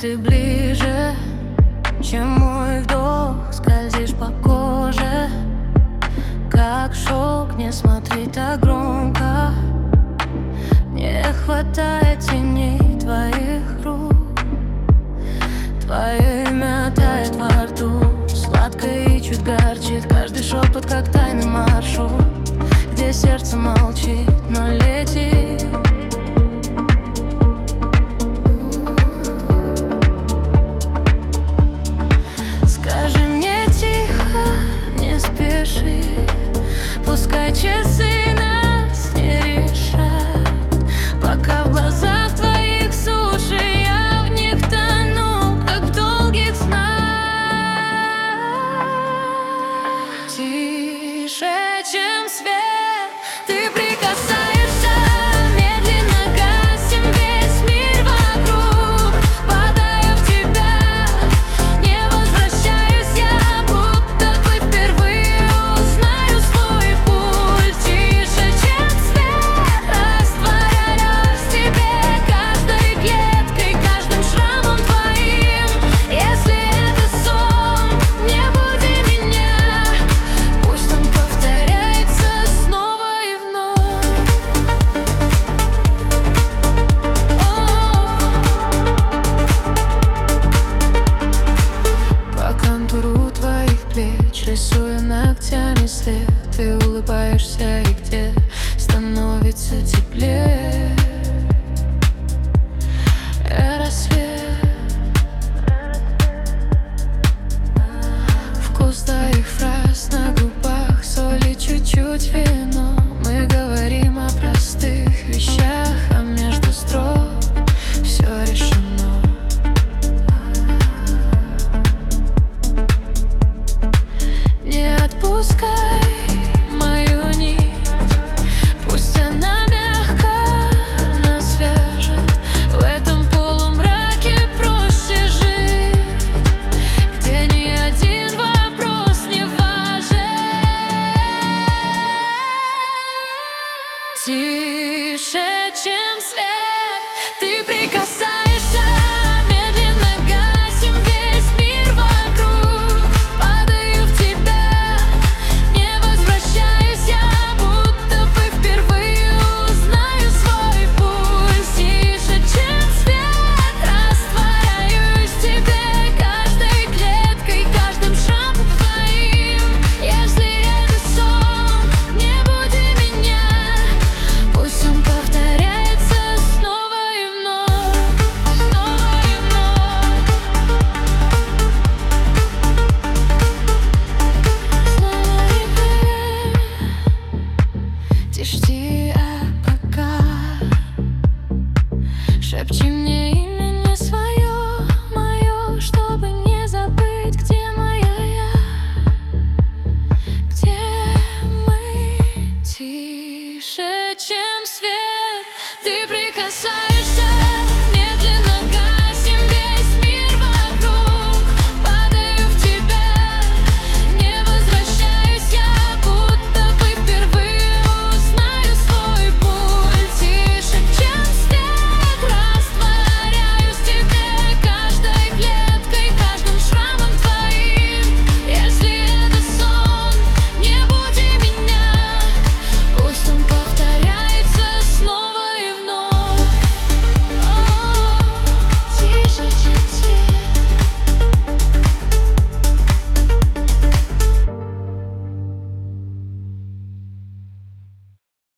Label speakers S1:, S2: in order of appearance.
S1: ты ближе, чем мой вдох. Скользишь по коже, как шелк. Не смотри так громко, не хватает теней твоих рук. Твое имя тает во рту, сладко и чуть горчит. Каждый шепот, как тайный маршрут, где сердце молчит, но летит. Скажи мне тихо, не спеши, пускай часы нас не решат. Пока в глазах твоих суши, я в них тону, как в долгих снах. Тише, чем свет, ты прикасаешься, медленно гасим весь мир вокруг. Падаю в тебя, не возвращаюсь я, будто бы впервые узнаю свой путь. Тише, чем свет, растворяюсь в тебе каждой клеткой, каждым шрамом твоим. Если это сон, не буди меня, пусть он повторяется снова и вновь. По контуру твоих плеч рисуя ногтями след, ты улыбаешься, и где становится теплее.